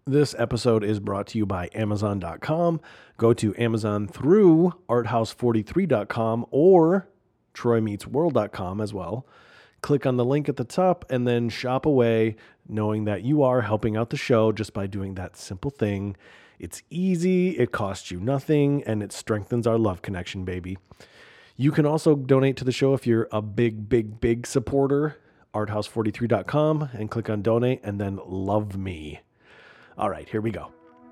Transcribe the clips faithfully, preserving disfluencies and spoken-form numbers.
This episode is brought to you by Amazon dot com. Go to Amazon through art house forty-three dot com or troy meets world dot com as well. Click on the link at the top and then shop away, knowing that you are helping out the show just by doing that simple thing. It's easy, it costs you nothing, and it strengthens our love connection, baby. You can also donate to the show if you're a big, big, big supporter. art house forty-three dot com and click on donate and then love me. All right, here we go.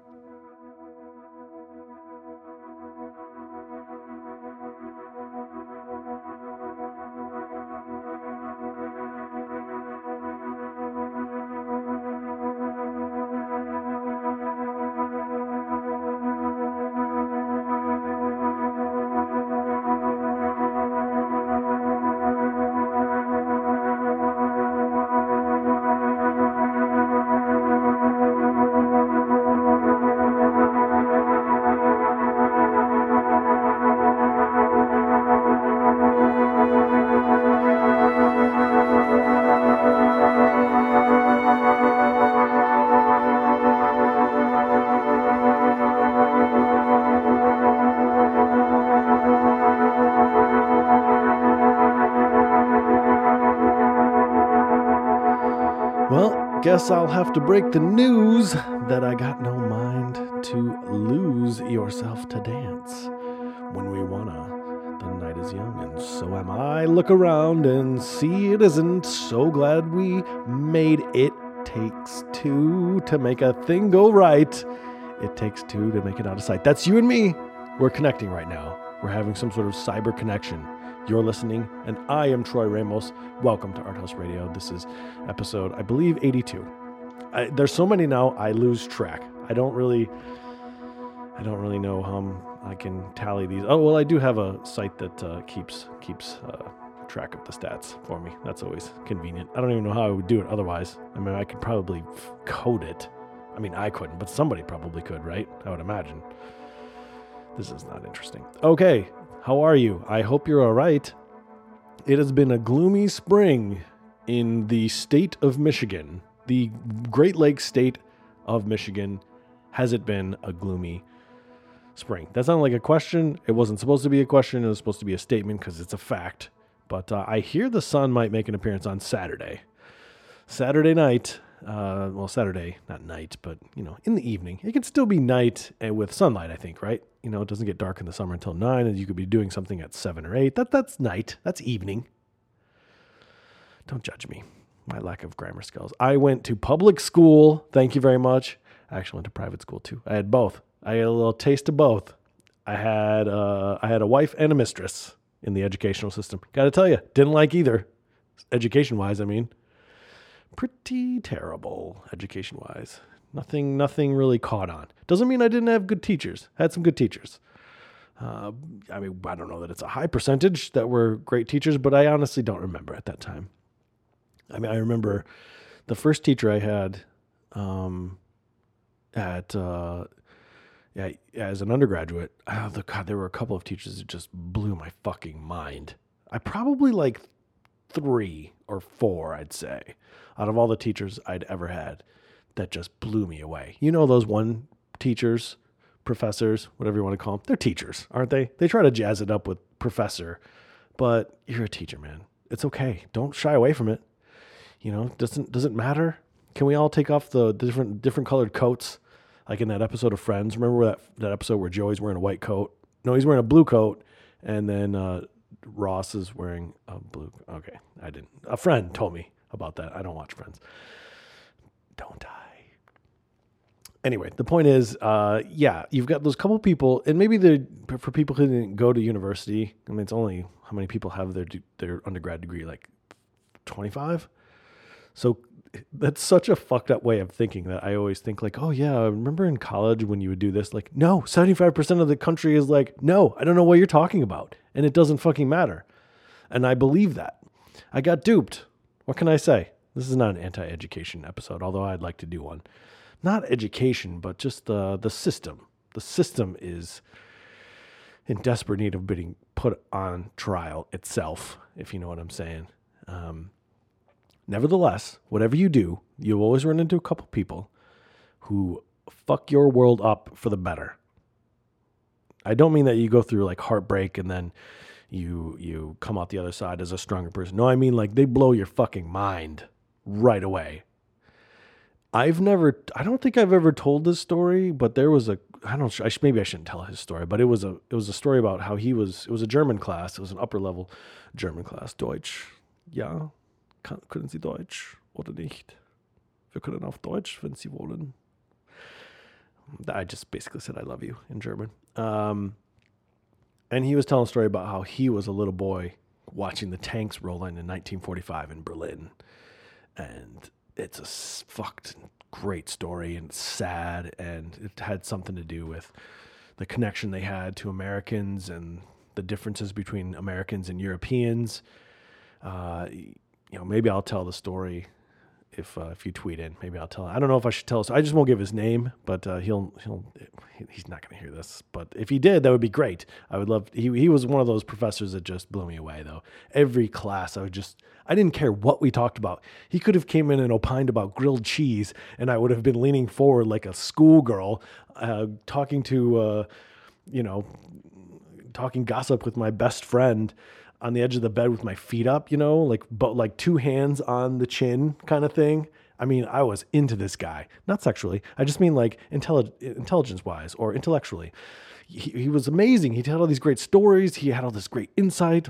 Guess I'll have to break the news that I got no mind to lose yourself to dance. When we wanna, the night is young and so am I. Look around and see it isn't. So glad we made it. Takes two to make a thing go right. It takes two to make it out of sight. That's you and me. We're connecting right now. We're having some sort of cyber connection. You're listening, and I am Troy Ramos. Welcome to Art House Radio. This is episode, I believe, eighty-two. I, there's so many now, I lose track. I don't really, I don't really know how I can tally these. Oh, well, I do have a site that uh, keeps keeps uh, track of the stats for me. That's always convenient. I don't even know how I would do it otherwise. I mean, I could probably f- code it. I mean, I couldn't, but somebody probably could, right? I would imagine. This is not interesting. Okay. How are you? I hope you're all right. It has been a gloomy spring in the state of Michigan. The Great Lakes state of Michigan. Has it been a gloomy spring? That sounded like a question. It wasn't supposed to be a question. It was supposed to be a statement because it's a fact. But uh, I hear the sun might make an appearance on Saturday. Saturday night. Uh, well, Saturday, not night, but, you know, in the evening. It can still be night with sunlight, I think, right? You know, it doesn't get dark in the summer until nine, and you could be doing something at seven or eight. That That's night. That's evening. Don't judge me. My lack of grammar skills. I went to public school. Thank you very much. I actually went to private school, too. I had both. I had a little taste of both. I had, uh, I had a wife and a mistress in the educational system. Got to tell you, didn't like either. Education-wise, I mean. Pretty terrible education-wise. Nothing nothing really caught on. Doesn't mean I didn't have good teachers. Had some good teachers. Uh, I mean, I don't know that it's a high percentage that were great teachers, but I honestly don't remember at that time. I mean, I remember the first teacher I had um, at uh, yeah, as an undergraduate. Oh, the, God, there were a couple of teachers that just blew my fucking mind. I probably like three or four, I'd say, out of all the teachers I'd ever had that just blew me away. You know those one teachers, professors, whatever you want to call them, they're teachers, aren't they? They try to jazz it up with professor, but you're a teacher, man. It's okay. Don't shy away from it. You know, doesn't doesn't matter. Can we all take off the, the different different colored coats, like in that episode of Friends? Remember that that episode where Joey's wearing a white coat? No, he's wearing a blue coat, and then uh, Ross is wearing a blue. Okay, I didn't. A friend told me about that. I don't watch Friends. Don't I? Anyway, the point is, uh, yeah, you've got those couple people, and maybe the for people who didn't go to university. I mean, it's only how many people have their their undergrad degree, like twenty-five. So that's such a fucked up way of thinking that I always think like, oh yeah, remember in college when you would do this? Like, no, seventy-five percent of the country is like, no, I don't know what you're talking about, and it doesn't fucking matter. And I believe that. I got duped. What can I say? This is not an anti-education episode, although I'd like to do one. Not education, but just the the system. The system is in desperate need of being put on trial itself, if you know what I'm saying. Um, nevertheless, whatever you do, you'll always run into a couple people who fuck your world up for the better. I don't mean that you go through like heartbreak and then you you come out the other side as a stronger person. No, I mean like they blow your fucking mind right away. I've never, I don't think I've ever told this story, but there was a, I don't, I sh- maybe I shouldn't tell his story, but it was a, it was a story about how he was, it was a German class. It was an upper level German class. Deutsch. Ja. Kann, können Sie Deutsch oder nicht? Wir können auf Deutsch, wenn Sie wollen. I just basically said I love you in German. Um, and he was telling a story about how he was a little boy watching the tanks roll in in nineteen forty-five in Berlin. And it's a fucked great story and sad, and it had something to do with the connection they had to Americans and the differences between Americans and Europeans. Uh, you know, maybe I'll tell the story if uh, if you tweet in. Maybe I'll tell. I don't know if I should tell us. I just won't give his name, but uh, he'll he'll he's not going to hear this. But if he did, that would be great. I would love. He he was one of those professors that just blew me away. Though every class, I would just I didn't care what we talked about. He could have came in and opined about grilled cheese, and I would have been leaning forward like a schoolgirl, uh, talking to uh, you know, talking gossip with my best friend on the edge of the bed with my feet up, you know, like, but like two hands on the chin kind of thing. I mean, I was into this guy, not sexually. I just mean like intelli- intelligence wise or intellectually. He, he was amazing. He had all these great stories. He had all this great insight.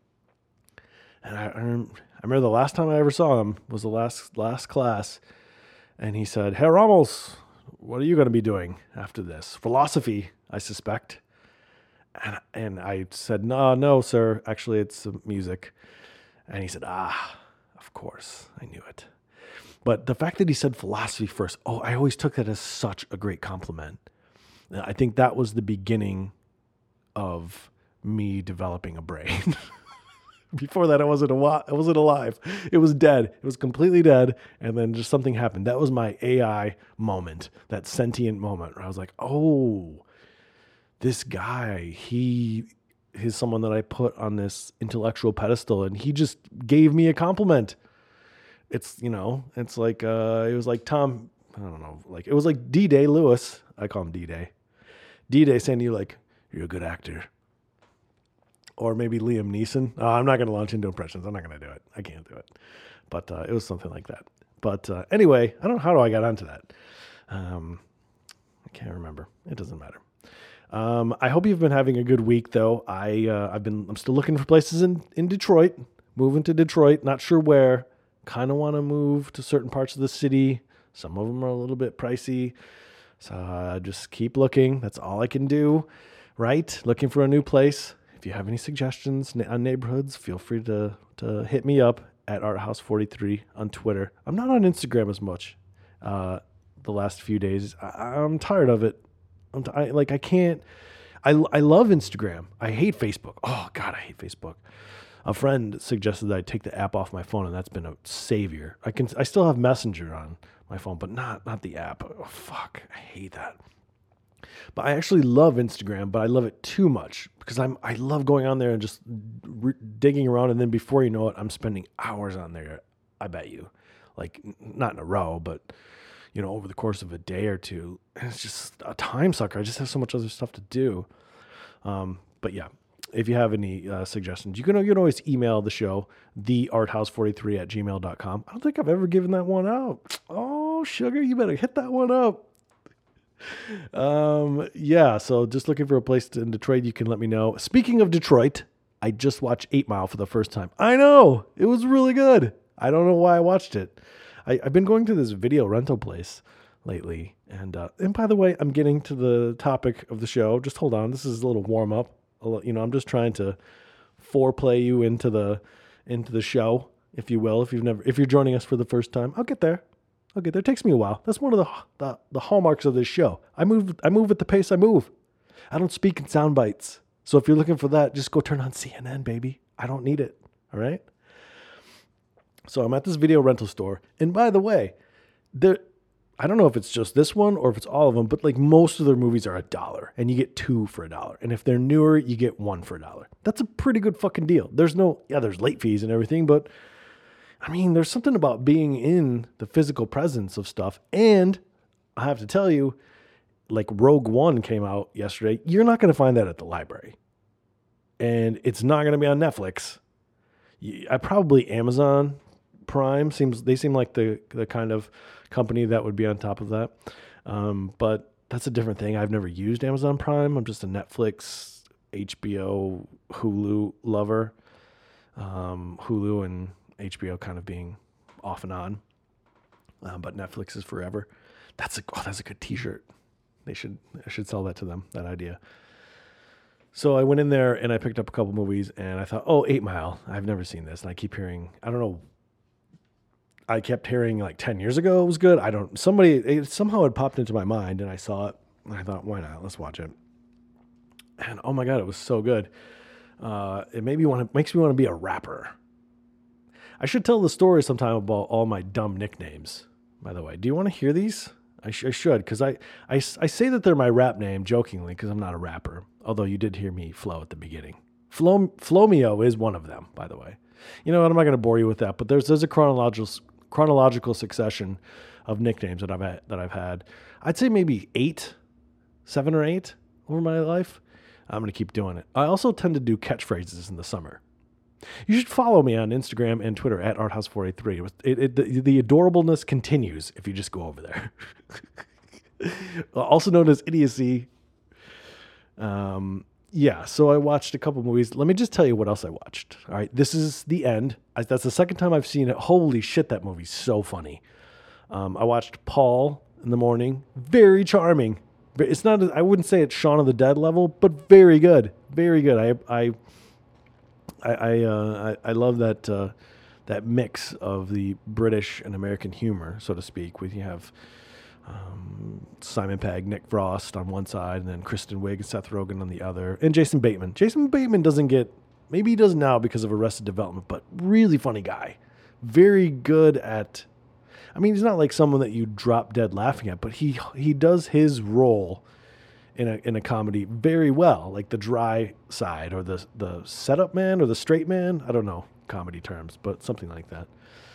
And I, I remember the last time I ever saw him was the last, last class. And he said, "Herr Ramos, what are you going to be doing after this? Philosophy, I suspect." And, and I said, no, no, sir. Actually, it's uh, music. And he said, ah, of course. I knew it. But the fact that he said philosophy first, oh, I always took that as such a great compliment. I think that was the beginning of me developing a brain. Before that, I wasn't, a, I wasn't alive. It was dead. It was completely dead. And then just something happened. That was my A I moment, that sentient moment where I was like, oh, this guy, he is someone that I put on this intellectual pedestal, and he just gave me a compliment. It's, you know, it's like, uh, it was like Tom, I don't know, like, it was like D-Day Lewis. I call him D-Day. D-Day saying to you, like, you're a good actor. Or maybe Liam Neeson. Oh, I'm not going to launch into impressions. I'm not going to do it. I can't do it. But uh, it was something like that. But uh, anyway, I don't know how do I got onto that. Um, I can't remember. It doesn't matter. Um, I hope you've been having a good week, though. I uh, I've been I'm still looking for places in, in Detroit. Moving to Detroit, not sure where. Kind of want to move to certain parts of the city. Some of them are a little bit pricey, so uh, just keep looking. That's all I can do, right? Looking for a new place. If you have any suggestions on neighborhoods, feel free to to hit me up at arthouse forty-three on Twitter. I'm not on Instagram as much uh, the last few days. I, I'm tired of it. I, like I can't, I, I love Instagram. I hate Facebook. Oh God, I hate Facebook. A friend suggested that I take the app off my phone, and that's been a savior. I can, I still have Messenger on my phone, but not, not the app. Oh, fuck. I hate that. But I actually love Instagram, but I love it too much because I'm, I love going on there and just re- digging around. And then before you know it, I'm spending hours on there. I bet you, like not in a row, but you know, over the course of a day or two. And it's just a time sucker. I just have so much other stuff to do. Um, but yeah, if you have any uh, suggestions, you can, you can always email the show, the arthouse forty-three at gmail dot com. I don't think I've ever given that one out. Oh, sugar, you better hit that one up. Um, yeah, so just looking for a place to, in Detroit, you can let me know. Speaking of Detroit, I just watched eight mile for the first time. I know, it was really good. I don't know why I watched it. I, I've been going to this video rental place lately. And uh, and by the way, I'm getting to the topic of the show. Just hold on. This is a little warm up. You know, I'm just trying to foreplay you into the into the show, if you will. If you've never, if you're joining us for the first time, I'll get there. I'll get there. It takes me a while. That's one of the the, the hallmarks of this show. I move. I move at the pace I move. I don't speak in sound bites. So if you're looking for that, just go turn on C N N, baby. I don't need it. All right. So I'm at this video rental store. And by the way, there, I don't know if it's just this one or if it's all of them, but like most of their movies are a dollar and you get two for a dollar. And if they're newer, you get one for a dollar. That's a pretty good fucking deal. There's no, yeah, there's late fees and everything, but I mean, there's something about being in the physical presence of stuff. And I have to tell you, like Rogue One came out yesterday. You're not going to find that at the library. And it's not going to be on Netflix. I probably Amazon Prime seems they seem like the the kind of company that would be on top of that. Um, but that's a different thing. I've never used Amazon Prime. I'm just a Netflix, H B O, Hulu lover. Um, Hulu and H B O kind of being off and on. Uh, but Netflix is forever. That's a oh, that's a good T-shirt. They should I should sell that to them. That idea. So I went in there and I picked up a couple movies and I thought, oh, Eight Mile. I've never seen this. And I keep hearing, I don't know. I kept hearing like ten years ago it was good. I don't, somebody, it somehow it popped into my mind and I saw it. And I thought, why not? Let's watch it. And oh my God, it was so good. Uh, it made me want to, makes me want to be a rapper. I should tell the story sometime about all my dumb nicknames, by the way. Do you want to hear these? I, sh- I should, because I, I, I say that they're my rap name jokingly because I'm not a rapper. Although you did hear me flow at the beginning. Flo, Flomeo is one of them, by the way. You know what? I'm not going to bore you with that, but there's there's a chronological chronological succession of nicknames that I've had, that I've had. I'd say maybe eight, seven or eight over my life. I'm going to keep doing it. I also tend to do catchphrases in the summer. You should follow me on Instagram and Twitter at arthouse four eighty-three. It, it, the, the adorableness continues if you just go over there. Also known as idiocy. Um, yeah, so I watched a couple movies. Let me just tell you what else I watched. All right, this is the end. I, that's the second time I've seen it. Holy shit, that movie's so funny. Um, I watched Paul in the morning. Very charming. It's not, I wouldn't say it's Shaun of the Dead level, but very good. Very good. I, I, I, I, uh, I, I love that, uh, that mix of the British and American humor, so to speak, with you have, Um, Simon Pegg, Nick Frost on one side, and then Kristen Wiig and Seth Rogen on the other, and Jason Bateman. Jason Bateman doesn't get, maybe he does now because of Arrested Development, but really funny guy. Very good at, I mean, he's not like someone that you drop dead laughing at, but he he does his role in a in a comedy very well, like the dry side or the the setup man or the straight man. I don't know comedy terms, but something like that.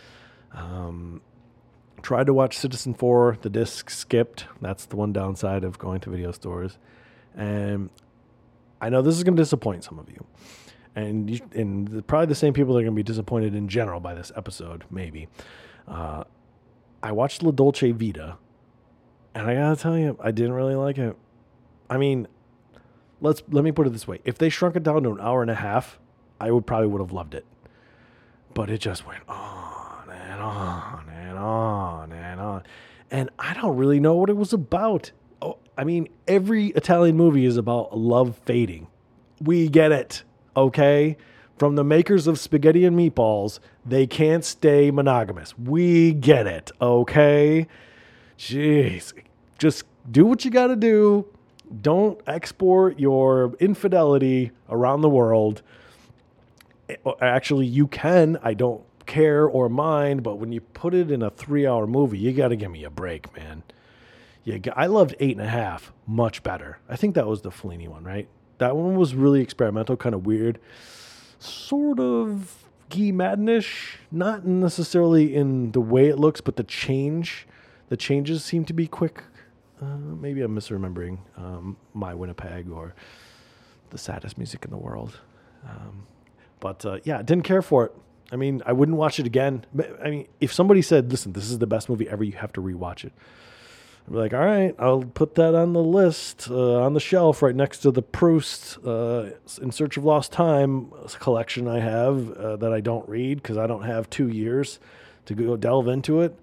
Um. Tried to watch Citizen four. The disc skipped. That's the one downside of going to video stores. And I know this is going to disappoint some of you. And you, and the, probably the same people that are going to be disappointed in general by this episode, maybe. Uh, I watched La Dolce Vita. And I got to tell you, I didn't really like it. I mean, let's let me put it this way. If they shrunk it down to an hour and a half, I would probably would have loved it. But it just went on and on and on and on. And I don't really know what it was about. Oh, I mean, every Italian movie is about love fading. We get it, okay? From the makers of spaghetti and meatballs, they can't stay monogamous. We get it, okay? Jeez. Just do what you got to do. Don't export your infidelity around the world. Actually, you can. I don't care or mind, but when you put it in a three-hour movie, you got to give me a break, man. Yeah, I loved Eight and a Half much better. I think that was the Fellini one, right? That one was really experimental, kind of weird, sort of Guy Maddenish, not necessarily in the way it looks, but the change, the changes seem to be quick. Uh, maybe I'm misremembering um, My Winnipeg or The Saddest Music in the World. Um, but uh, yeah, didn't care for it. I mean, I wouldn't watch it again. I mean, if somebody said, listen, this is the best movie ever, you have to rewatch it. I'd be like, all right, I'll put that on the list, uh, on the shelf right next to the Proust uh, In Search of Lost Time collection I have uh, that I don't read because I don't have two years to go delve into it.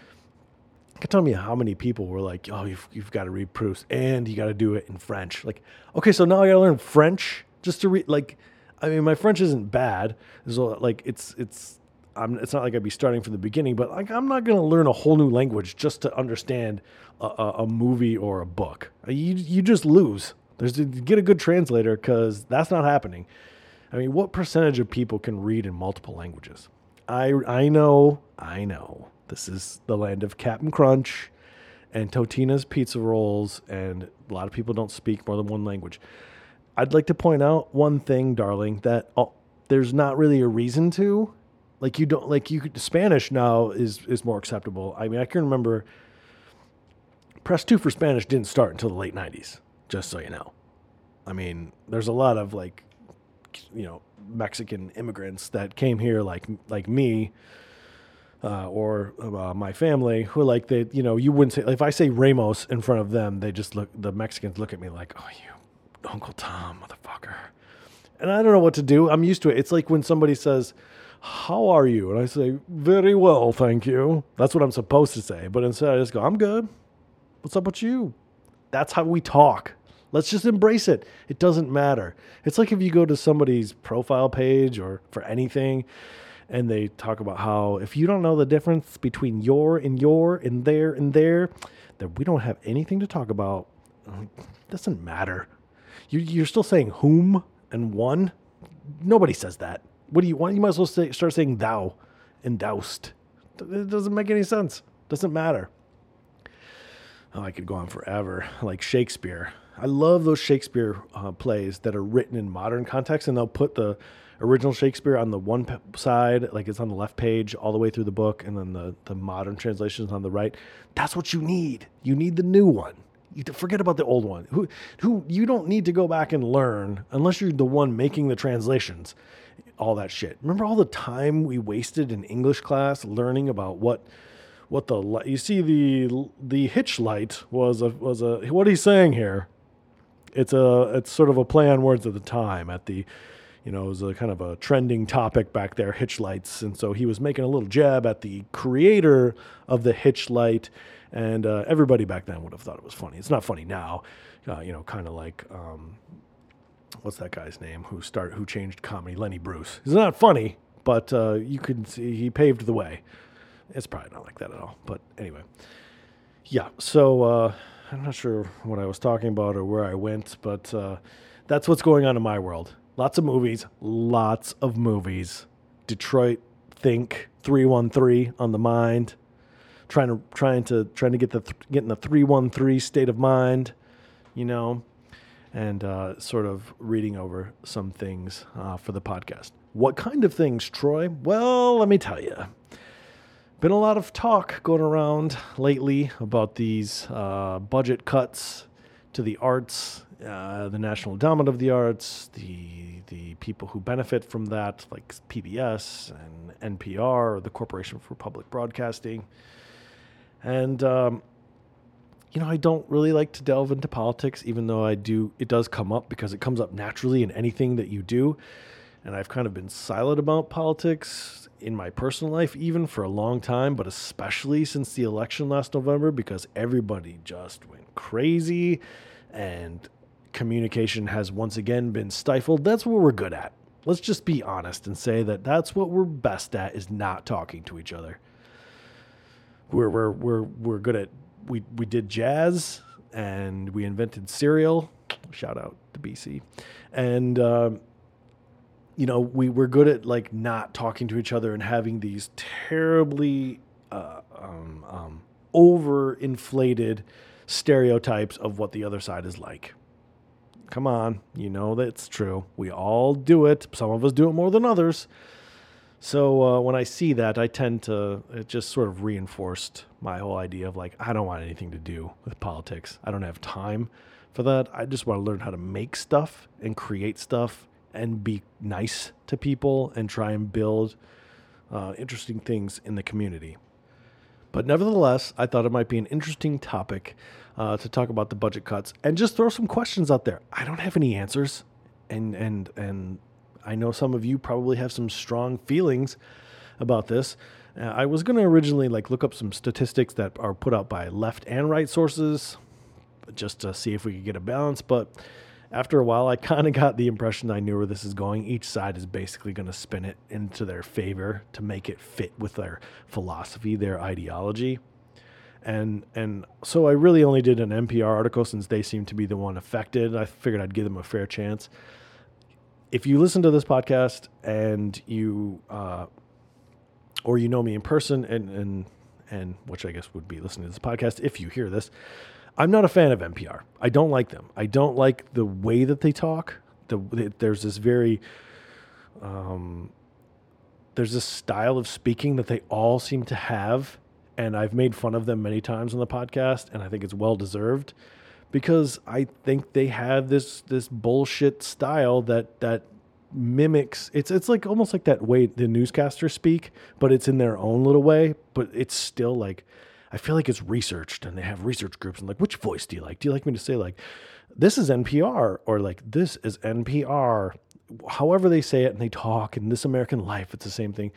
You can tell me how many people were like, oh, you've, you've got to read Proust and you got to do it in French. Like, okay, so now I got to learn French just to read, like, I mean, my French isn't bad. So, like, it's it's I'm, it's not like I'd be starting from the beginning, but like I'm not going to learn a whole new language just to understand a, a, a movie or a book. You you just lose. There's get a good translator because that's not happening. I mean, what percentage of people can read in multiple languages? I I know I know this is the land of Captain Crunch and Totina's pizza rolls, and a lot of people don't speak more than one language. I'd like to point out one thing, darling, that oh, there's not really a reason to. Like you don't like you could, Spanish now is is more acceptable. I mean, I can remember Press two for Spanish didn't start until the late nineties, just so you know. I mean, there's a lot of like, you know, Mexican immigrants that came here like like me uh, or uh, my family who like they, you know, you wouldn't say, if I say Ramos in front of them, they just look, the Mexicans look at me like, oh, you Uncle Tom, motherfucker. And I don't know what to do. I'm used to it. It's like when somebody says, how are you? And I say, very well, thank you. That's what I'm supposed to say. But instead I just go, I'm good. What's up with you? That's how we talk. Let's just embrace it. It doesn't matter. It's like if you go to somebody's profile page or for anything and they talk about how if you don't know the difference between your and your and there and there, then we don't have anything to talk about. It doesn't matter. You, you're still saying whom and one. Nobody says that. What do you want? You might as well say, start saying thou and doused. It doesn't make any sense. Doesn't matter. Oh, I could go on forever. Like Shakespeare. I love those Shakespeare uh, plays that are written in modern context, and they'll put the original Shakespeare on the one p- side, like it's on the left page all the way through the book, and then the, the modern translations on the right. That's what you need. You need the new one. You forget about the old one. Who, who you don't need to go back and learn unless you're the one making the translations. All that shit. Remember all the time we wasted in English class learning about what what the you see the the hitch light was a was a what he's saying here. It's a it's sort of a play on words at the time. At the, you know, it was a kind of a trending topic back there, hitch lights, and so he was making a little jab at the creator of the hitch light, and uh, everybody back then would have thought it was funny. It's not funny now, uh, you know, kind of like um, what's that guy's name who start who changed comedy? Lenny Bruce. It's not funny, but uh, you could see he paved the way. It's probably not like that at all, but anyway, yeah. So. Uh, I'm not sure what I was talking about or where I went, but uh, that's what's going on in my world. Lots of movies, lots of movies. Detroit Think three one three on the mind. Trying to trying to trying to get the th- get in the three one three state of mind, you know, and uh, sort of reading over some things uh, for the podcast. What kind of things, Troy? Well, let me tell you. Been a lot of talk going around lately about these uh, budget cuts to the arts, uh, the National Endowment of the Arts, the the people who benefit from that, like P B S and N P R, or the Corporation for Public Broadcasting. And, um, you know, I don't really like to delve into politics, even though I do. It does come up because it comes up naturally in anything that you do. And I've kind of been silent about politics in my personal life, even for a long time, but especially since the election last November, because everybody just went crazy and communication has once again been stifled. That's what we're good at. Let's just be honest and say that that's what we're best at, is not talking to each other. We're we're we're we're good at we we did jazz and we invented cereal. Shout out to B C. And um you know, we, we're good at like not talking to each other and having these terribly uh, um, um, overinflated stereotypes of what the other side is like. Come on, you know that's true. We all do it. Some of us do it more than others. So uh, when I see that, I tend to, it just sort of reinforced my whole idea of like, I don't want anything to do with politics. I don't have time for that. I just want to learn how to make stuff and create stuff and be nice to people and try and build uh, interesting things in the community. But nevertheless, I thought it might be an interesting topic uh, to talk about the budget cuts and just throw some questions out there. I don't have any answers, and and and I know some of you probably have some strong feelings about this. Uh, I was going to originally like look up some statistics that are put out by left and right sources just to see if we could get a balance, but after a while, I kind of got the impression I knew where this is going. Each side is basically going to spin it into their favor to make it fit with their philosophy, their ideology. And and so I really only did an N P R article since they seem to be the one affected. I figured I'd give them a fair chance. If you listen to this podcast and you, uh, or you know me in person, and, and, and which I guess would be listening to this podcast, if you hear this, I'm not a fan of N P R. I don't like them. I don't like the way that they talk. The, there's this very, um, there's this style of speaking that they all seem to have, and I've made fun of them many times on the podcast, and I think it's well deserved because I think they have this this bullshit style that that mimics. It's it's like almost like that way the newscasters speak, but it's in their own little way. But it's still like I feel like it's researched, and they have research groups and like, which voice do you like? Do you like me to say like, this is N P R or like this is N P R? However they say it, and they talk, and This American Life, it's the same thing.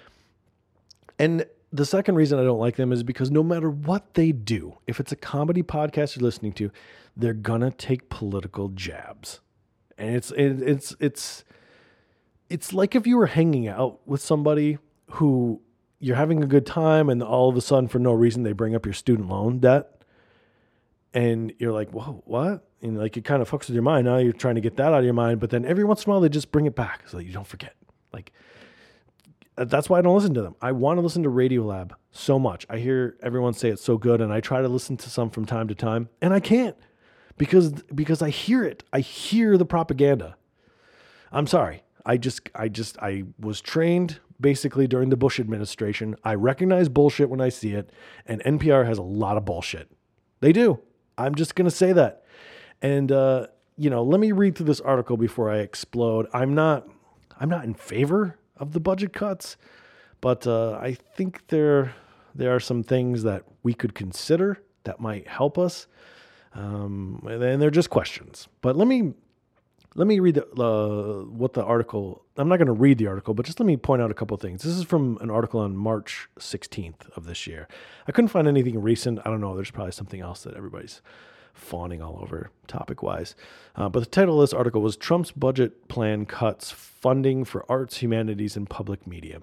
And the second reason I don't like them is because no matter what they do, if it's a comedy podcast you're listening to, they're gonna take political jabs, and it's it, it's it's it's like if you were hanging out with somebody who you're having a good time, and all of a sudden, for no reason, they bring up your student loan debt, and you're like, "Whoa, what?" And like it kind of fucks with your mind. Now you're trying to get that out of your mind, but then every once in a while they just bring it back so that you don't forget. Like that's why I don't listen to them. I want to listen to Radiolab so much. I hear everyone say it's so good, and I try to listen to some from time to time, and I can't because because I hear it. I hear the propaganda. I'm sorry. I just I just I was trained basically during the Bush administration. I recognize bullshit when I see it, and N P R has a lot of bullshit. They do. I'm just going to say that. And, uh, you know, let me read through this article before I explode. I'm not, I'm not in favor of the budget cuts, but uh, I think there, there are some things that we could consider that might help us. Um, and they're just questions. But let me, let me read the, uh, what the article. I'm not going to read the article, but just let me point out a couple of things. This is from an article on March sixteenth of this year. I couldn't find anything recent. I don't know. There's probably something else that everybody's fawning all over topic-wise. Uh, but the title of this article was Trump's Budget Plan Cuts Funding for Arts, Humanities, and Public Media.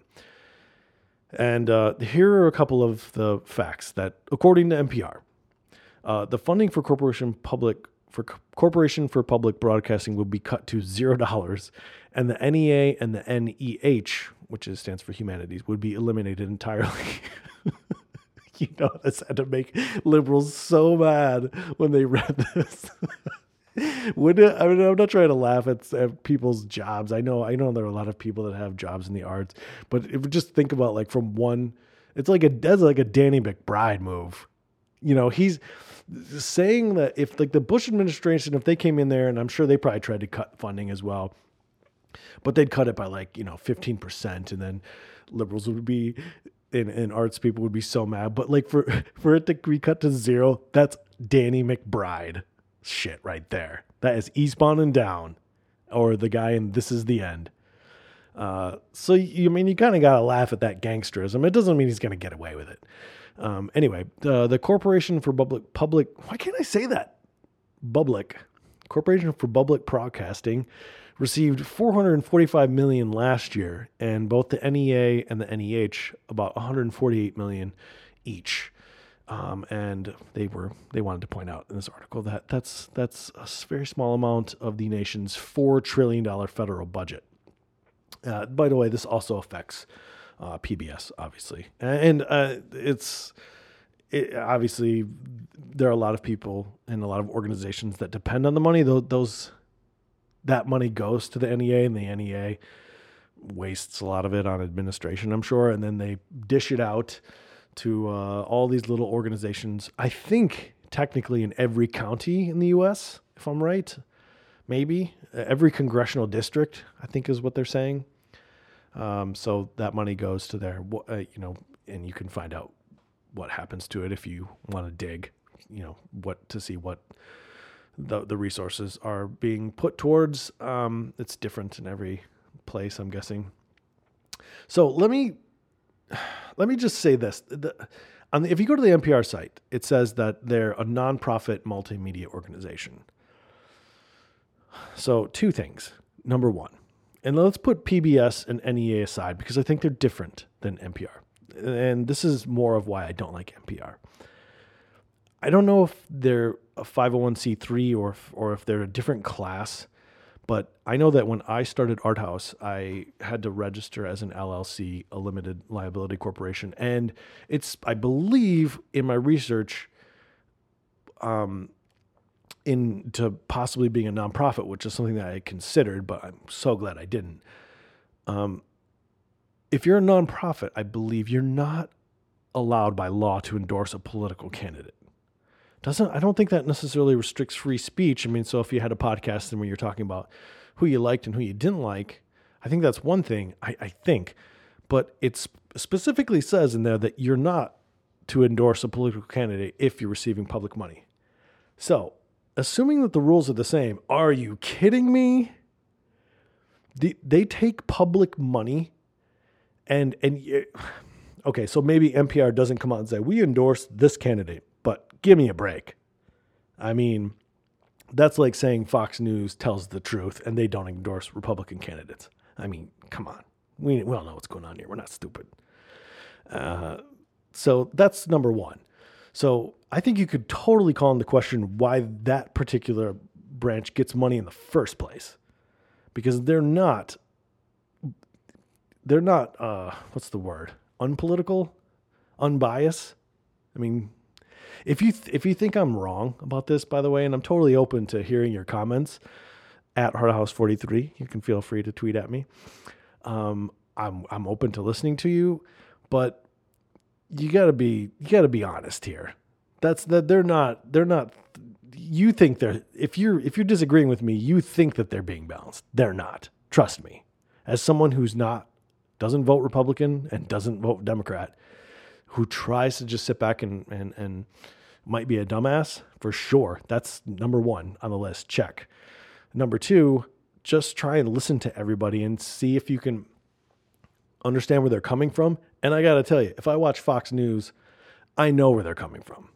And uh, here are a couple of the facts that, according to N P R, uh, the funding for Corporation Public for Co- Corporation for Public Broadcasting will be cut to zero dollars, and the N E A and the N E H, which is, stands for Humanities, would be eliminated entirely. You know, this had to make liberals so mad when they read this. Would it, I mean, I'm not trying to laugh at, at people's jobs. I know, I know there are a lot of people that have jobs in the arts, but if just think about like from one, it's like a that's like a Danny McBride move. You know, he's saying that if like the Bush administration, if they came in there, and I'm sure they probably tried to cut funding as well, but they'd cut it by like, you know, fifteen percent, and then liberals would be. And, and arts people would be so mad, but like for, for it to be cut to zero, that's Danny McBride shit right there. That is Eastbound and Down, or the guy in This Is the End. Uh, so you I mean you kind of gotta laugh at that gangsterism. It doesn't mean he's gonna get away with it. Um, anyway, uh, the Corporation for Public Public. Why can't I say that? Public Corporation for Public Broadcasting received four hundred forty-five million dollars last year, and both the N E A and the N E H about one hundred forty-eight million dollars each. Um, and they were they wanted to point out in this article that that's that's a very small amount of the nation's four trillion dollars federal budget. Uh, by the way, this also affects uh, P B S, obviously, and uh, it's it, obviously there are a lot of people and a lot of organizations that depend on the money. Those, those that money goes to the N E A, and the N E A wastes a lot of it on administration, I'm sure, and then they dish it out to uh, all these little organizations. I think technically in every county in the U S, if I'm right, maybe every congressional district, I think is what they're saying. Um, so that money goes to there, uh, you know, and you can find out what happens to it if you want to dig, you know, what to see what the the resources are being put towards. Um, it's different in every place, I'm guessing. So let me let me just say this: the, on the, if you go to the N P R site, it says that they're a nonprofit multimedia organization. So two things. Number one, and let's put P B S and N E A aside because I think they're different than N P R. And this is more of why I don't like N P R. I don't know if they're a five oh one c three or if, or if they're a different class, but I know that when I started Art House, I had to register as an L L C, a limited liability corporation. And it's, I believe in my research, um, into possibly being a nonprofit, which is something that I considered, but I'm so glad I didn't. Um, if you're a nonprofit, I believe you're not allowed by law to endorse a political candidate. Doesn't I don't think that necessarily restricts free speech. I mean, so if you had a podcast and when you're talking about who you liked and who you didn't like, I think that's one thing, I, I think. But it specifically says in there that you're not to endorse a political candidate if you're receiving public money. So, assuming that the rules are the same, are you kidding me? The, they take public money and, and okay, so maybe N P R doesn't come out and say, we endorse this candidate, but give me a break. I mean, that's like saying Fox News tells the truth and they don't endorse Republican candidates. I mean, come on. We, we all know what's going on here. We're not stupid. Uh, so that's number one. So I think you could totally call into question why that particular branch gets money in the first place. Because they're not, they're not, uh, what's the word? Unpolitical? Unbiased? I mean, if you th- if you think I'm wrong about this, by the way, and I'm totally open to hearing your comments at Hardhouse forty-three, you can feel free to tweet at me. Um, I'm I'm open to listening to you, but you gotta be you gotta be honest here. That's that they're not they're not. You think they're if you're if you're disagreeing with me, you think that they're being balanced. They're not. Trust me. As someone who's not doesn't vote Republican and doesn't vote Democrat, who tries to just sit back and and and might be a dumbass for sure. That's number one on the list. Check. Number two, just try and listen to everybody and see if you can understand where they're coming from. And I got to tell you, if I watch Fox News, I know where they're coming from.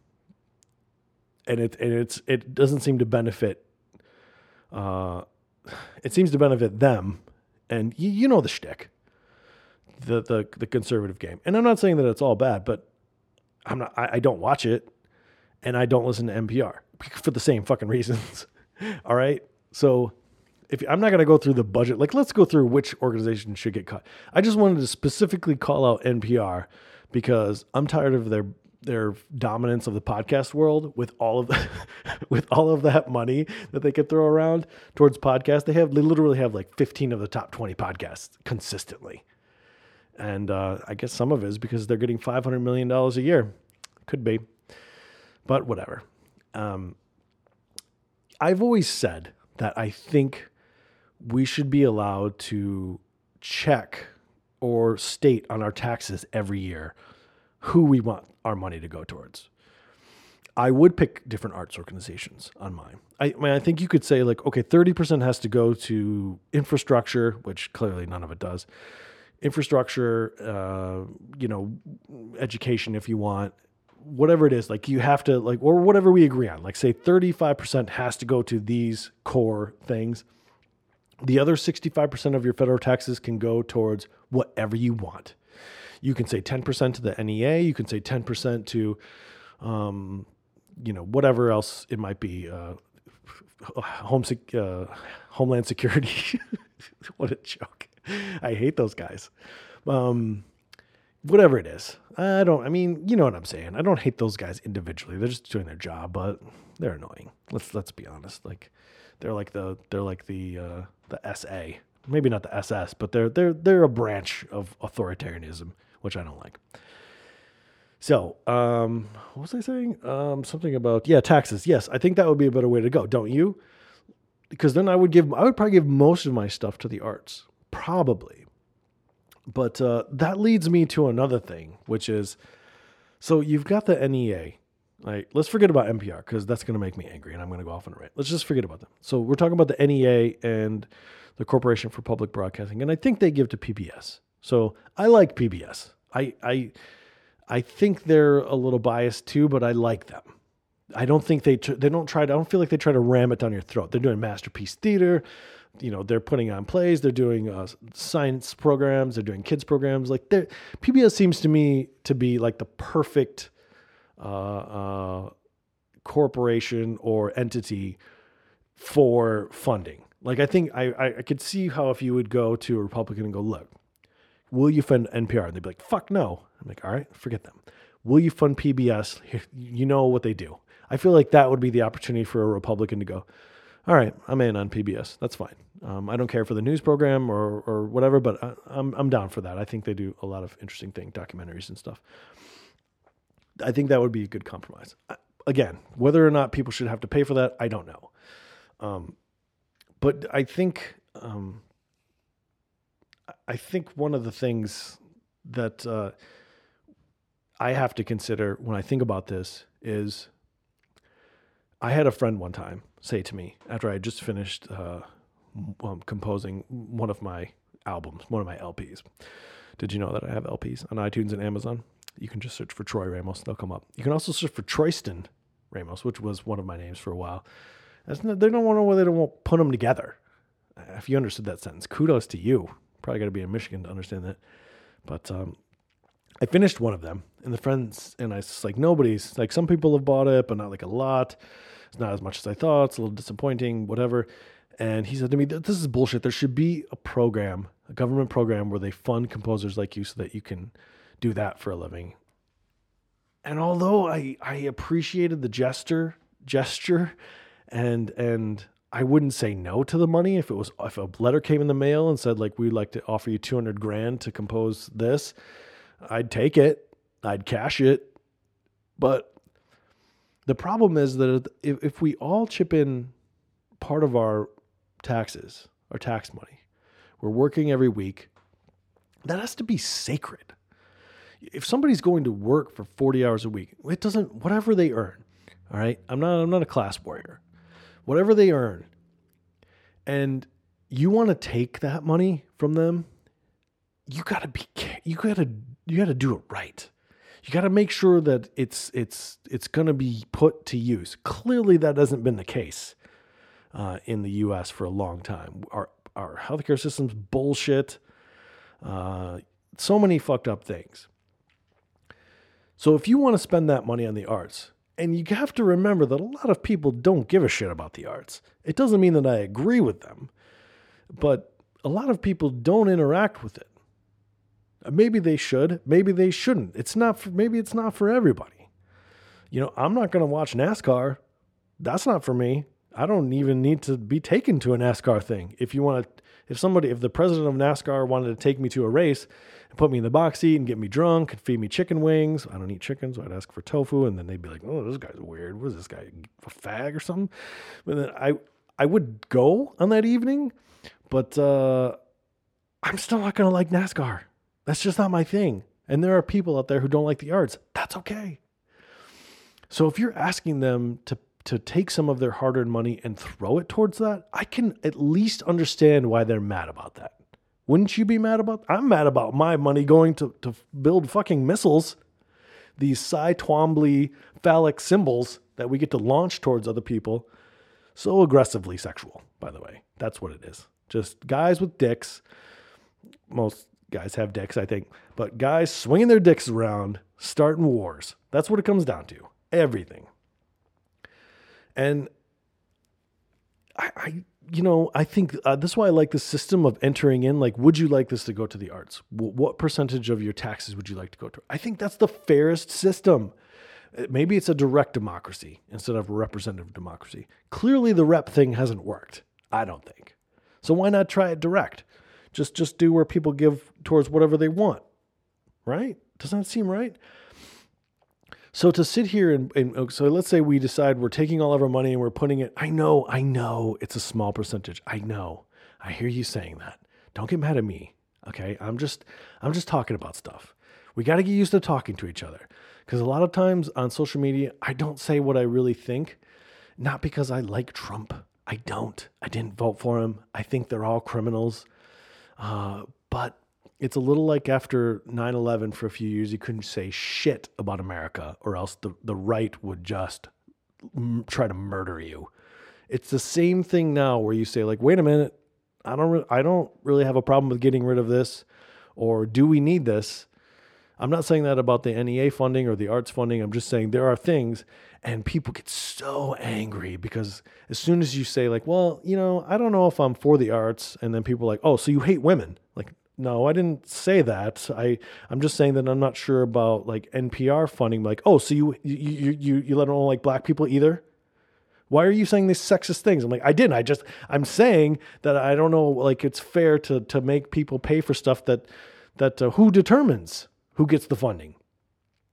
And it and it's it doesn't seem to benefit. Uh, it seems to benefit them, and you, you know the shtick, the the the conservative game. And I'm not saying that it's all bad, but I'm not. I, I don't watch it, and I don't listen to N P R for the same fucking reasons. All right, so if I'm not going to go through the budget, like let's go through which organization should get cut. I just wanted to specifically call out N P R because I'm tired of their. their dominance of the podcast world with all of the, with all of that money that they could throw around towards podcasts. They have, they literally have like fifteen of the top twenty podcasts consistently. And uh, I guess some of it is because they're getting five hundred million dollars a year. Could be, but whatever. Um, I've always said that I think we should be allowed to check or state on our taxes every year who we want our money to go towards. I would pick different arts organizations on mine. I, I mean, I think you could say like, okay, thirty percent has to go to infrastructure, which clearly none of it does. Infrastructure, uh, you know, education if you want, whatever it is, like you have to like, or whatever we agree on, like say thirty-five percent has to go to these core things. The other sixty-five percent of your federal taxes can go towards whatever you want. You can say ten percent to the N E A. You can say ten percent to, um, you know, whatever else it might be. Uh, home sec- uh, Homeland Security. What a joke. I hate those guys. Um, whatever it is. I don't, I mean, you know what I'm saying. I don't hate those guys individually. They're just doing their job, but they're annoying. Let's, let's be honest. Like they're like the, they're like the, uh, the S A, maybe not the S S, but they're, they're, they're a branch of authoritarianism, which I don't like. So, um, what was I saying? Um, something about, yeah, taxes. Yes, I think that would be a better way to go, don't you? Because then I would give, I would probably give most of my stuff to the arts. Probably. But uh, that leads me to another thing, which is, so you've got the N E A. Right? Let's forget about N P R because that's going to make me angry and I'm going to go off on a rant. Let's just forget about them. So we're talking about the N E A and the Corporation for Public Broadcasting, and I think they give to P B S. So I like P B S. I I I think they're a little biased too, but I like them. I don't think they they don't try to. I don't feel like they try to ram it down your throat. They're doing masterpiece theater. You know, they're putting on plays. They're doing uh, science programs. They're doing kids programs. Like P B S seems to me to be like the perfect uh, uh, corporation or entity for funding. Like I think I I could see how if you would go to a Republican and go, look, will you fund N P R? And they'd be like, fuck no. I'm like, all right, forget them. Will you fund P B S? You know what they do. I feel like that would be the opportunity for a Republican to go, all right, I'm in on P B S. That's fine. Um, I don't care for the news program or or whatever, but I, I'm I'm down for that. I think they do a lot of interesting things, documentaries and stuff. I think that would be a good compromise. Again, whether or not people should have to pay for that, I don't know. Um, but I think um, I think one of the things that uh, I have to consider when I think about this is I had a friend one time say to me after I had just finished uh, um, composing one of my albums, one of my L Ps. Did you know that I have L Ps on iTunes and Amazon? You can just search for Troy Ramos. They'll come up. You can also search for Troyston Ramos, which was one of my names for a while. Not, they don't want to know whether they won't put them together. If you understood that sentence, kudos to you. Probably got to be in Michigan to understand that. But um, I finished one of them, and the friends, and I was like, nobody's, like some people have bought it, but not like a lot. It's not as much as I thought. It's a little disappointing, whatever. And he said to me, this is bullshit. There should be a program, a government program where they fund composers like you so that you can do that for a living. And although I, I appreciated the gesture, gesture, and and I wouldn't say no to the money if it was if a letter came in the mail and said like we'd like to offer you two hundred grand to compose this, I'd take it, I'd cash it. But the problem is that if, if we all chip in part of our taxes, our tax money, we're working every week, that has to be sacred. If somebody's going to work for forty hours a week, it doesn't, whatever they earn, all right? I'm not, I'm not a class warrior. Whatever they earn, and you want to take that money from them, you gotta be, you gotta, you gotta do it right. You gotta make sure that it's, it's, it's gonna be put to use. Clearly, that hasn't been the case uh, in the U S for a long time. Our, our healthcare system's bullshit. Uh, so many fucked up things. So if you want to spend that money on the arts, and you have to remember that a lot of people don't give a shit about the arts. It doesn't mean that I agree with them, but a lot of people don't interact with it. Maybe they should, maybe they shouldn't. It's not for, maybe it's not for everybody. You know, I'm not going to watch NASCAR. That's not for me. I don't even need to be taken to a NASCAR thing. If you want to, if somebody, if the president of NASCAR wanted to take me to a race and put me in the box seat and get me drunk and feed me chicken wings, I don't eat chicken, so I'd ask for tofu, and then they'd be like, "Oh, this guy's weird. What is this guy, a fag or something?" But then I, I would go on that evening, but uh, I'm still not going to like NASCAR. That's just not my thing. And there are people out there who don't like the arts. That's okay. So if you're asking them to to take some of their hard-earned money and throw it towards that, I can at least understand why they're mad about that. Wouldn't you be mad about? I'm mad about my money going to, to build fucking missiles, these Cy Twombly phallic symbols that we get to launch towards other people. So aggressively sexual, by the way. That's what it is. Just guys with dicks. Most guys have dicks, I think. But guys swinging their dicks around, starting wars. That's what it comes down to. Everything. And I, I, you know, I think uh, that's why I like the system of entering in. Like, would you like this to go to the arts? W- what percentage of your taxes would you like to go to? I think that's the fairest system. Maybe it's a direct democracy instead of a representative democracy. Clearly, the rep thing hasn't worked. I don't think. So why not try it direct? Just, just do where people give towards whatever they want, right? Doesn't that seem right? So to sit here and, and so let's say we decide we're taking all of our money and we're putting it, I know, I know it's a small percentage. I know. I hear you saying that. Don't get mad at me. Okay. I'm just, I'm just talking about stuff. We got to get used to talking to each other because a lot of times on social media, I don't say what I really think, not because I like Trump. I don't, I didn't vote for him. I think they're all criminals. Uh, but it's a little like after nine eleven for a few years, you couldn't say shit about America or else the, the right would just m- try to murder you. It's the same thing now where you say like, wait a minute, I don't, re- I don't really have a problem with getting rid of this, or do we need this? I'm not saying that about the N E A funding or the arts funding. I'm just saying there are things, and people get so angry because as soon as you say like, well, you know, I don't know if I'm for the arts. And then people are like, oh, so you hate women. Like, no, I didn't say that. I, I'm just saying that I'm not sure about like N P R funding. Like, oh, so you, you, you, you, you let them know like black people either? Why are you saying these sexist things? I'm like, I didn't. I just, I'm saying that I don't know, like it's fair to, to make people pay for stuff that, that uh, who determines who gets the funding?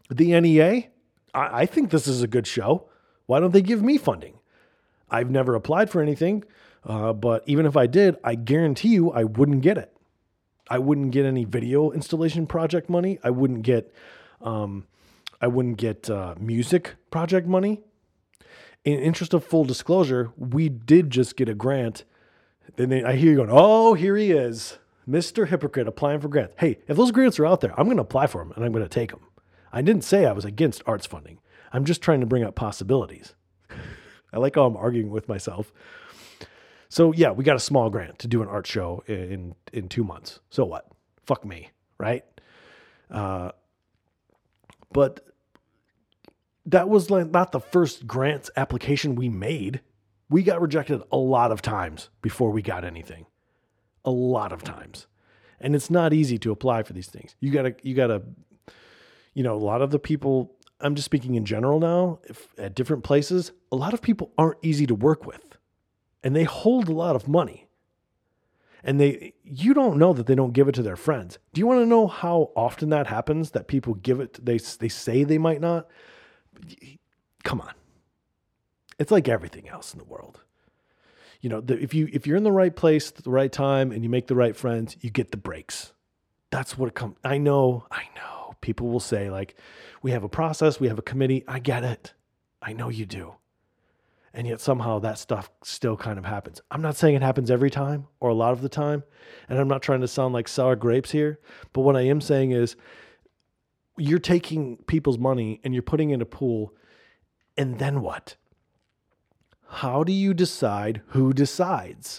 The N E A, I, I think this is a good show. Why don't they give me funding? I've never applied for anything, uh, but even if I did, I guarantee you I wouldn't get it. I wouldn't get any video installation project money. I wouldn't get, um, I wouldn't get uh, music project money. In interest of full disclosure, we did just get a grant. Then they, I hear you going, oh, here he is, Mister Hypocrite applying for grants. Hey, if those grants are out there, I'm going to apply for them and I'm going to take them. I didn't say I was against arts funding. I'm just trying to bring up possibilities. I like how I'm arguing with myself. So yeah, we got a small grant to do an art show in, in two months. So what? Fuck me, right? Uh, but that was like not the first grants application we made. We got rejected a lot of times before we got anything. A lot of times. And it's not easy to apply for these things. You gotta, you gotta, you know, a lot of the people, I'm just speaking in general now, if, at different places, a lot of people aren't easy to work with. And they hold a lot of money. And they, you don't know that they don't give it to their friends. Do you want to know how often that happens? That people give it, they, they say they might not? Come on. It's like everything else in the world. You know, the, if you, if you're in the right place at the right time and you make the right friends, you get the breaks. That's what it comes. I know, I know. People will say like, we have a process, we have a committee. I get it. I know you do. And yet somehow that stuff still kind of happens. I'm not saying it happens every time or a lot of the time. And I'm not trying to sound like sour grapes here. But what I am saying is you're taking people's money and you're putting it in a pool. And then what? How do you decide who decides?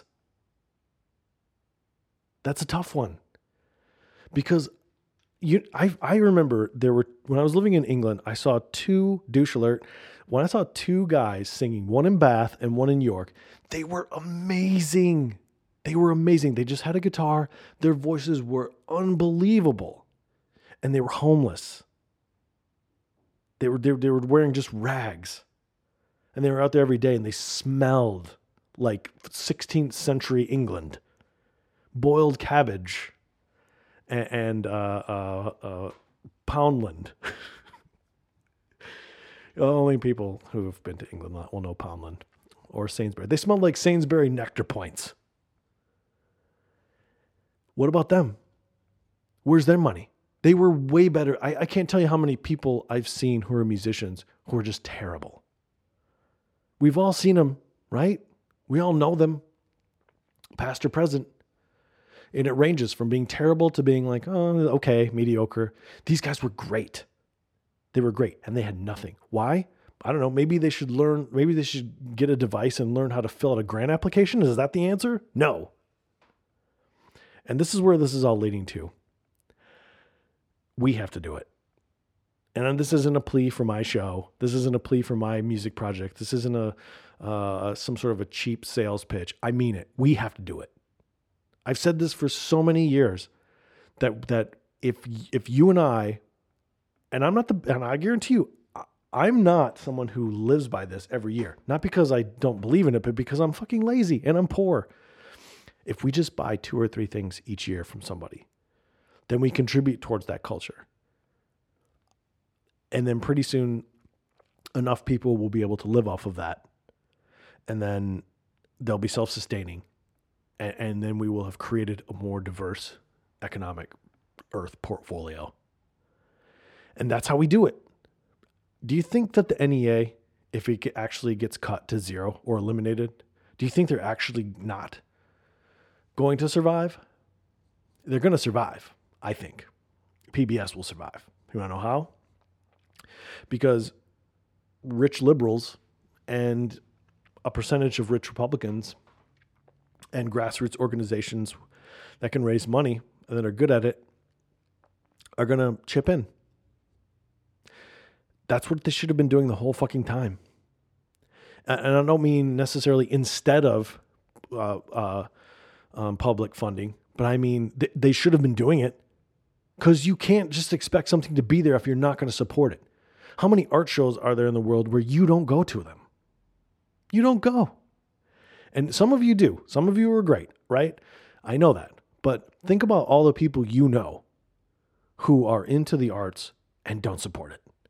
That's a tough one. Because you, I, I remember there were, when I was living in England, I saw two, douche alert, when I saw two guys singing, one in Bath and one in York, they were amazing. They were amazing. They just had a guitar. Their voices were unbelievable. And they were homeless. They were, they, they were wearing just rags. And they were out there every day and they smelled like sixteenth century England. Boiled cabbage and, and uh, uh, uh, Poundland. Only people who have been to England will know Poundland or Sainsbury. They smelled like Sainsbury Nectar Points. What about them? Where's their money? They were way better. I, I can't tell you how many people I've seen who are musicians who are just terrible. We've all seen them, right? We all know them, past or present. And it ranges from being terrible to being like, oh, okay, mediocre. These guys were great. They were great, and they had nothing. Why? I don't know. Maybe they should learn, maybe they should get a device and learn how to fill out a grant application. Is that the answer? No. And this is where this is all leading to. We have to do it. And this isn't a plea for my show. This isn't a plea for my music project. This isn't a uh, some sort of a cheap sales pitch. I mean it. We have to do it. I've said this for so many years that that if if you and I, and I'm not the, and I guarantee you, I'm not someone who lives by this every year. Not because I don't believe in it, but because I'm fucking lazy and I'm poor. If we just buy two or three things each year from somebody, then we contribute towards that culture. And then pretty soon, enough people will be able to live off of that. And then they'll be self-sustaining. And, and then we will have created a more diverse economic earth portfolio. And that's how we do it. Do you think that the N E A, if it actually gets cut to zero or eliminated, do you think they're actually not going to survive? They're going to survive, I think. P B S will survive. You want to know how? Because rich liberals and a percentage of rich Republicans and grassroots organizations that can raise money and that are good at it are going to chip in. That's what they should have been doing the whole fucking time. And I don't mean necessarily instead of uh, uh, um, public funding, but I mean th- they should have been doing it, because you can't just expect something to be there if you're not going to support it. How many art shows are there in the world where you don't go to them? You don't go. And some of you do. Some of you are great, right? I know that. But think about all the people you know who are into the arts and don't support it.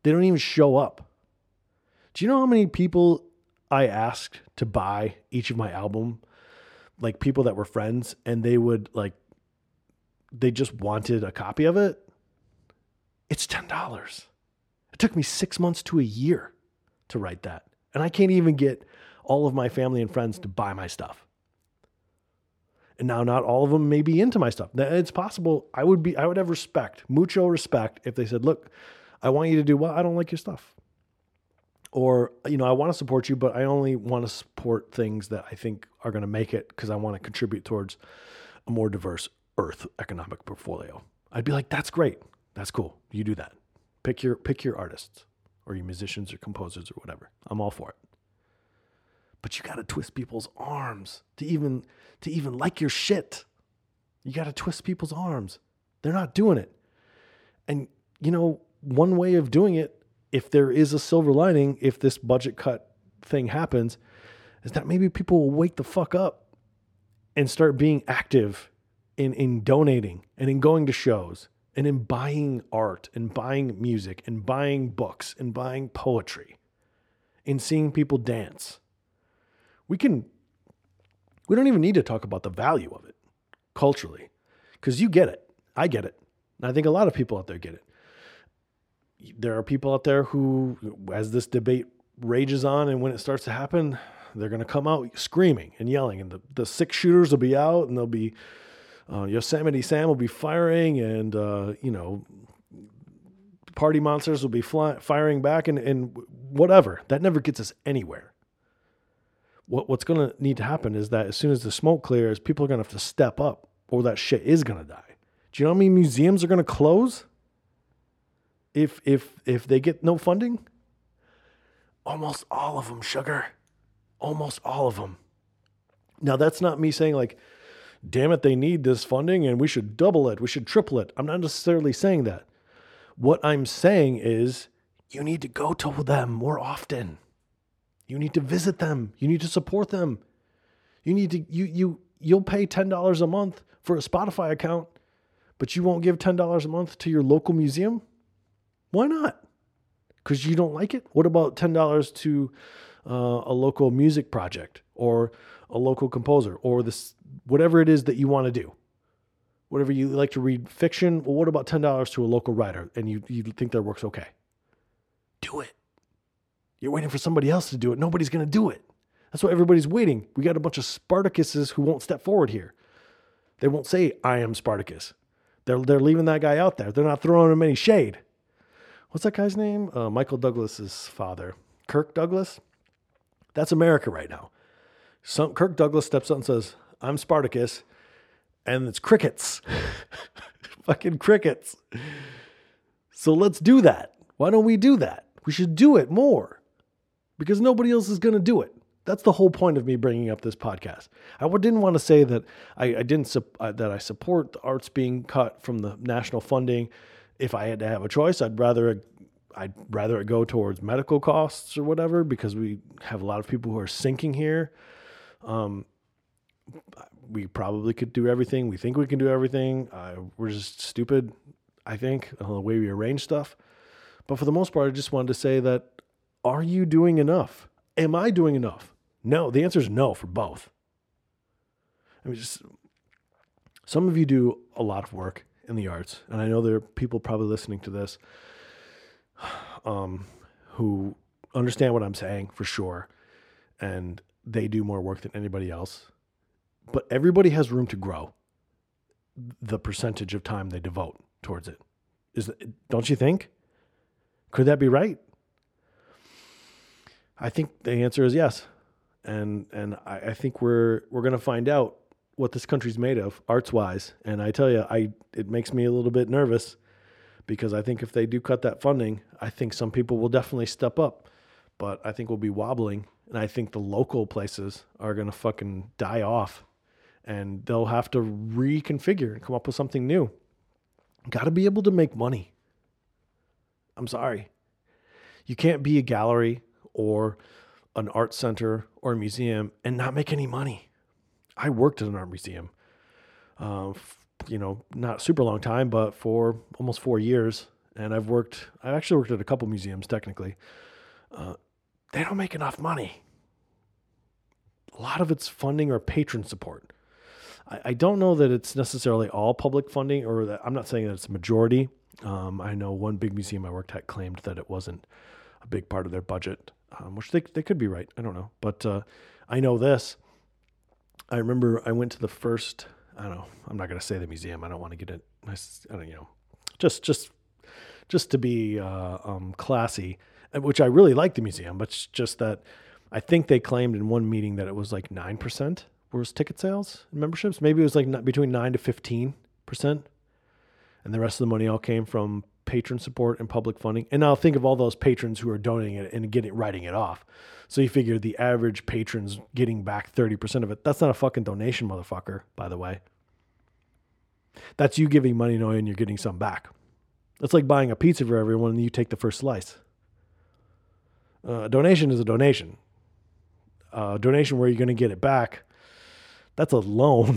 They don't even show up. Do you know how many people I asked to buy each of my album? Like people that were friends, and they would like, they just wanted a copy of it. It's ten dollars. It took me six months to a year to write that. And I can't even get all of my family and friends to buy my stuff. And now not all of them may be into my stuff. It's possible. I would be, I would have respect, mucho respect, if they said, look, I want you to do well. I don't like your stuff. Or, you know, I want to support you, but I only want to support things that I think are going to make it because I want to contribute towards a more diverse Earth economic portfolio. I'd be like, that's great. That's cool. You do that. Pick your, pick your artists or your musicians or composers or whatever. I'm all for it. But you got to twist people's arms to even, to even like your shit. You got to twist people's arms. They're not doing it. And, you know, one way of doing it, if there is a silver lining, if this budget cut thing happens, is that maybe people will wake the fuck up and start being active in, in donating and in going to shows and in buying art and buying music and buying books and buying poetry and seeing people dance. We can, we don't even need to talk about the value of it culturally, because you get it. I get it. And I think a lot of people out there get it. There are people out there who, as this debate rages on and when it starts to happen, they're going to come out screaming and yelling, and the, the six shooters will be out, and they'll be, uh, Yosemite Sam will be firing, and, uh, you know, party monsters will be fly, firing back, and, and whatever. That never gets us anywhere. What What's going to need to happen is that as soon as the smoke clears, people are going to have to step up, or that shit is going to die. Do you know how many museums are going to close if if if they get no funding? Almost all of them, sugar. Almost all of them. Now, that's not me saying like, damn it, they need this funding and we should double it, we should triple it. I'm not necessarily saying that. What I'm saying is you need to go to them more often. You need to visit them. You need to support them. You need to, you, you, you'll pay ten dollars a month for a Spotify account, but you won't give ten dollars a month to your local museum? Why not? Because you don't like it? What about ten dollars to uh, a local music project or a local composer or this, whatever it is that you want to do? Whatever you like to read fiction, well, what about ten dollars to a local writer and you, you think their work's okay? Do it. You're waiting for somebody else to do it. Nobody's going to do it. That's why everybody's waiting. We got a bunch of Spartacuses who won't step forward here. They won't say, I am Spartacus. They're, they're leaving that guy out there. They're not throwing him any shade. What's that guy's name? Uh, Michael Douglas's father. Kirk Douglas? That's America right now. Some Kirk Douglas steps up and says, I'm Spartacus. And it's crickets. Fucking crickets. So let's do that. Why don't we do that? We should do it more. Because nobody else is going to do it. That's the whole point of me bringing up this podcast. I didn't want to say that I, I didn't uh, that I support the arts being cut from the national funding. If I had to have a choice, I'd rather I'd rather it go towards medical costs or whatever, because we have a lot of people who are sinking here. Um, we probably could do everything. We think we can do everything. Uh, we're just stupid, I think, on the way we arrange stuff. But for the most part, I just wanted to say that, are you doing enough? Am I doing enough? No. The answer is no for both. I mean, just some of you do a lot of work in the arts, and I know there are people probably listening to this um, who understand what I'm saying for sure, and they do more work than anybody else. But everybody has room to grow the percentage of time they devote towards it. Is don't you think? Could that be right? I think the answer is yes. And and I, I think we're we're gonna find out what this country's made of, arts-wise. And I tell you, I it makes me a little bit nervous, because I think if they do cut that funding, I think some people will definitely step up. But I think we'll be wobbling, and I think the local places are gonna fucking die off, and they'll have to reconfigure and come up with something new. Got to be able to make money. I'm sorry. You can't be a gallery or an art center or a museum and not make any money. I worked at an art museum, uh, f- you know, not super long time, but for almost four years. and I've worked, I've actually worked at a couple museums technically. Uh, they don't make enough money. A lot of it's funding or patron support. I, I don't know that it's necessarily all public funding, or that I'm not saying that it's a majority. Um, I know one big museum I worked at claimed that it wasn't a big part of their budget, um, which they they could be right. I don't know, but uh, I know this. I remember I went to the first. I don't know. I'm not going to say the museum. I don't want to get it. I don't, you know, just just just to be uh, um, classy, which I really like the museum, but it's just that I think they claimed in one meeting that it was like nine percent was ticket sales and memberships. Maybe it was like not, between nine to fifteen percent. And the rest of the money all came from patron support and public funding. And now think of all those patrons who are donating it and getting writing it off. So you figure the average patron's getting back thirty percent of it. That's not a fucking donation, motherfucker, by the way. That's you giving money knowing you're getting some back. It's like buying a pizza for everyone and you take the first slice. Uh, a donation is a donation. A donation where you're going to get it back, that's a loan.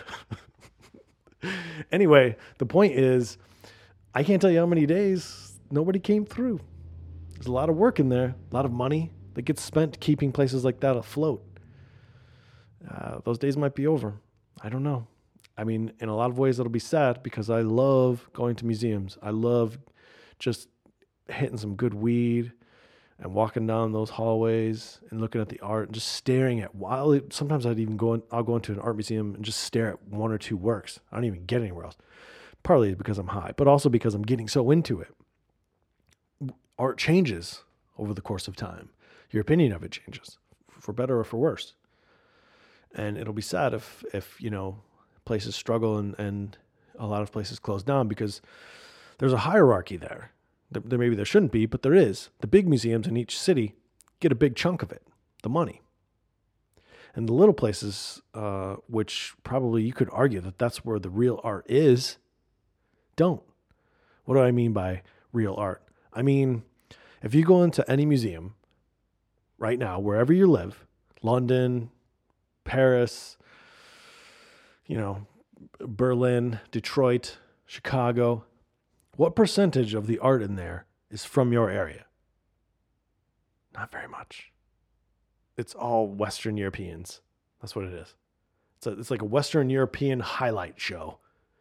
Anyway, the point is, I can't tell you how many days nobody came through. There's a lot of work in there, a lot of money that gets spent keeping places like that afloat. Uh, those days might be over. I don't know. I mean, in a lot of ways, it'll be sad because I love going to museums. I love just hitting some good weed and walking down those hallways and looking at the art and just staring at while sometimes I'd even go in, I'll go into an art museum and just stare at one or two works. I don't even get anywhere else. Partly because I'm high, but also because I'm getting so into it. Art changes over the course of time. Your opinion of it changes for better or for worse. And it'll be sad if, if, you know, places struggle and, and a lot of places close down because there's a hierarchy there. There, maybe there shouldn't be, but there is. The big museums in each city get a big chunk of it, the money. And the little places, uh, which probably you could argue that that's where the real art is, don't. What do I mean by real art? I mean, if you go into any museum right now, wherever you live, London, Paris, you know, Berlin, Detroit, Chicago, what percentage of the art in there is from your area? Not very much. It's all Western Europeans. That's what it is. It's, a, it's like a Western European highlight show.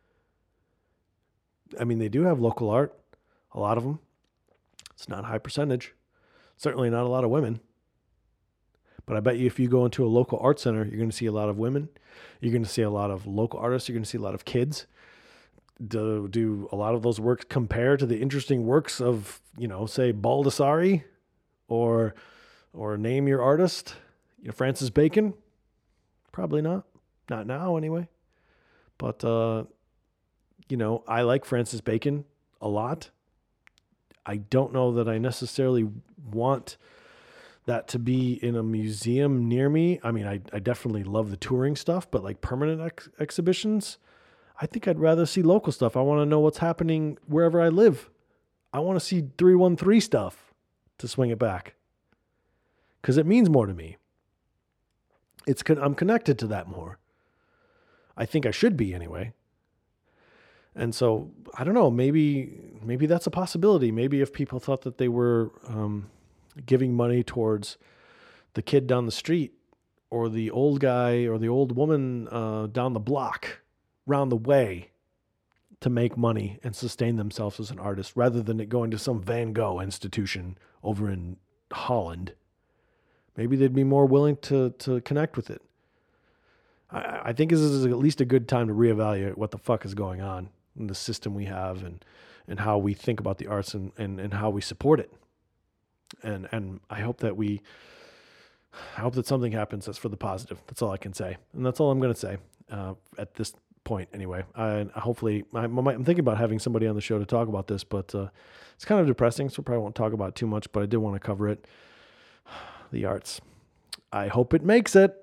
I mean, they do have local art, a lot of them. It's not a high percentage. Certainly not a lot of women. But I bet you if you go into a local art center, you're going to see a lot of women. You're going to see a lot of local artists. You're going to see a lot of kids. Do, do a lot of those works compare to the interesting works of, you know, say Baldessari or or name your artist, you know, Francis Bacon? Probably not. Not now anyway. But, uh, you know, I like Francis Bacon a lot. I don't know that I necessarily want that to be in a museum near me. I mean, I, I definitely love the touring stuff, but like permanent ex- exhibitions, I think I'd rather see local stuff. I want to know what's happening wherever I live. I want to see three one three stuff to swing it back because it means more to me. It's con- I'm connected to that more. I think I should be anyway. And so, I don't know, maybe maybe that's a possibility. Maybe if people thought that they were um, giving money towards the kid down the street or the old guy or the old woman uh, down the block, round the way, to make money and sustain themselves as an artist rather than it going to some Van Gogh institution over in Holland, maybe they'd be more willing to to connect with it. I, I think this is at least a good time to reevaluate what the fuck is going on in the system we have and, and how we think about the arts and, and, and how we support it. And and I hope that we, I hope that something happens that's for the positive. That's all I can say. And that's all I'm going to say uh, at this point anyway. I, hopefully, I, I'm thinking about having somebody on the show to talk about this, but uh, it's kind of depressing, so probably won't talk about it too much, but I did want to cover it. The arts. I hope it makes it.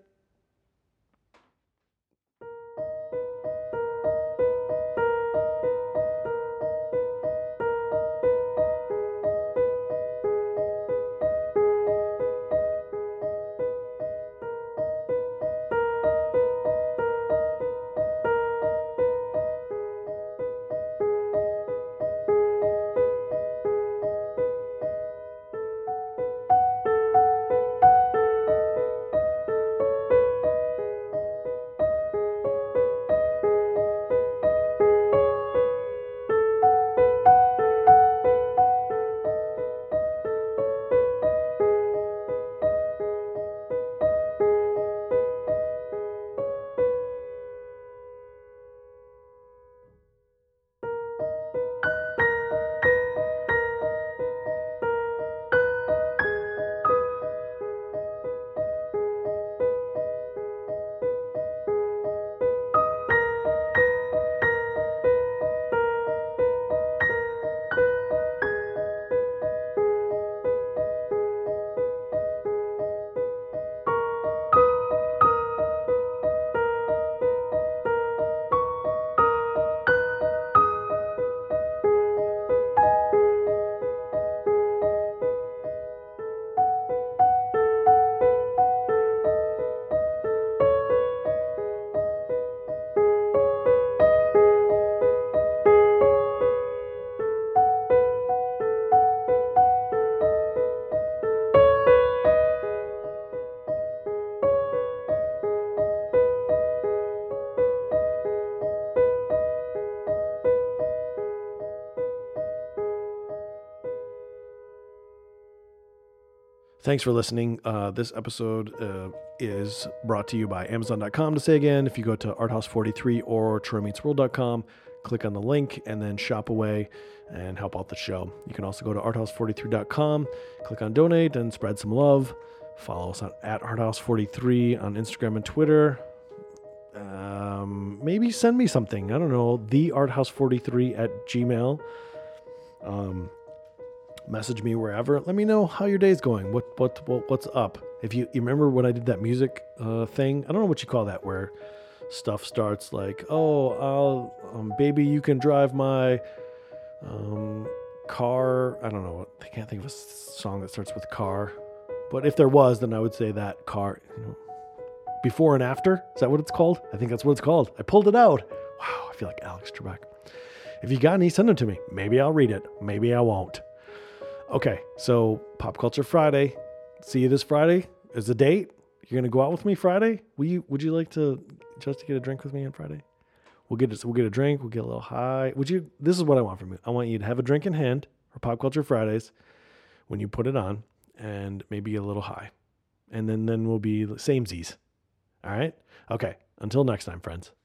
Thanks for listening. Uh, this episode uh, is brought to you by Amazon dot com to say again. If you go to Art House forty-three or Troy Meets World dot com, click on the link and then shop away and help out the show. You can also go to Art House forty-three dot com, click on donate and spread some love. Follow us on at Art House forty-three on Instagram and Twitter. Um, maybe send me something. I don't know. the art house forty-three at gmail. Um, message me wherever. Let me know how your day's going. What, what, what what's up? If you, you remember when I did that music uh, thing, I don't know what you call that, where stuff starts like, oh, I'll, um, baby, you can drive my um, car. I don't know. I can't think of a song that starts with car. But if there was, then I would say that car, you know, before and after. Is that what it's called? I think that's what it's called. I pulled it out. Wow, I feel like Alex Trebek. If you got any, send them to me. Maybe I'll read it. Maybe I won't. Okay, so Pop Culture Friday. See you this Friday. Is a date. You're gonna go out with me Friday? Will you? Would you like to just to get a drink with me on Friday? We'll get a, we'll get a drink. We'll get a little high. Would you? This is what I want from you. I want you to have a drink in hand for Pop Culture Fridays when you put it on, and maybe a little high, and then then we'll be samesies. All right. Okay. Until next time, friends.